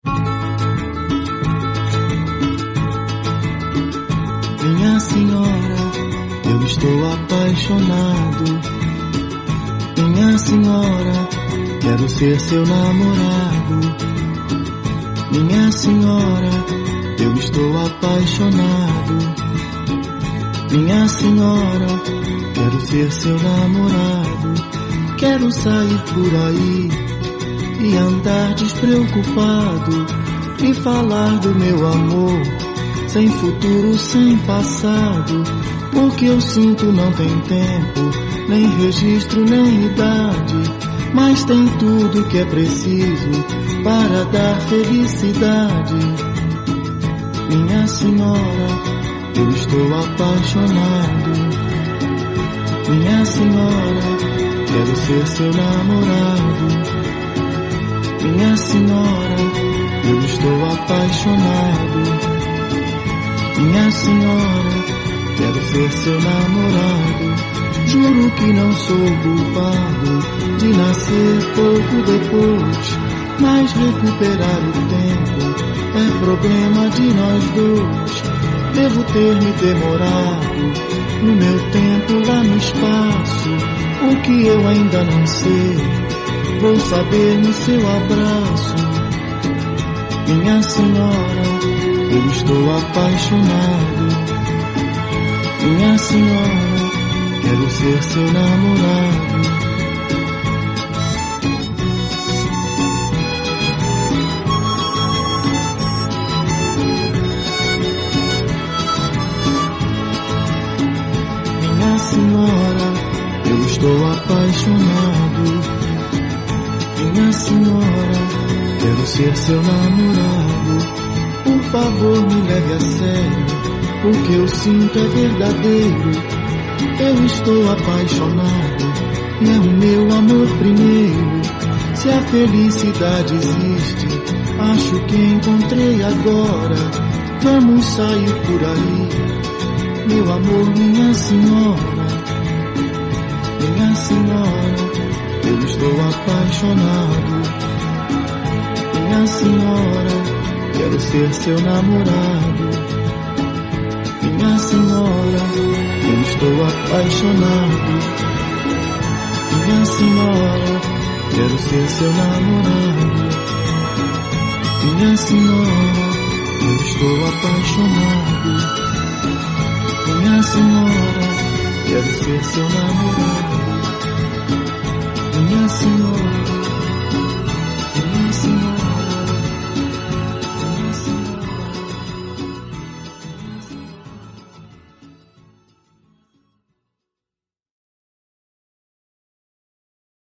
Minha senhora, eu estou apaixonado. Minha senhora, quero ser seu namorado. Minha senhora, eu estou apaixonado. Minha senhora, quero ser seu namorado. Quero sair por aí e andar despreocupado e falar do meu amor, sem futuro, sem passado, porque eu sinto não tem tempo, nem registro, nem idade, mas tem tudo que é preciso para dar felicidade. Minha senhora, eu estou apaixonado. Minha senhora, quero ser seu namorado. Minha senhora, eu estou apaixonado. Minha senhora, quero ser seu namorado. Juro que não sou culpado de nascer pouco depois, mas recuperar o tempo é problema de nós dois. Devo ter me demorado no meu tempo lá no espaço, o que eu ainda não sei, vou saber no seu abraço. Minha senhora, eu estou apaixonado. Minha senhora, quero ser seu namorado. Minha senhora, eu estou apaixonado. Minha senhora, quero ser seu namorado. Por favor, me leve a sério, o que eu sinto é verdadeiro. Eu estou apaixonado, e é o meu amor primeiro. Se a felicidade existe, acho que encontrei agora. Vamos sair por aí, meu amor, minha senhora. Minha senhora, eu estou apaixonado. Minha senhora, quero ser seu namorado. Minha senhora, eu estou apaixonado. Minha senhora, quero ser seu namorado. Minha senhora, eu estou apaixonado. Minha senhora, quero ser seu namorado. Minha senhora,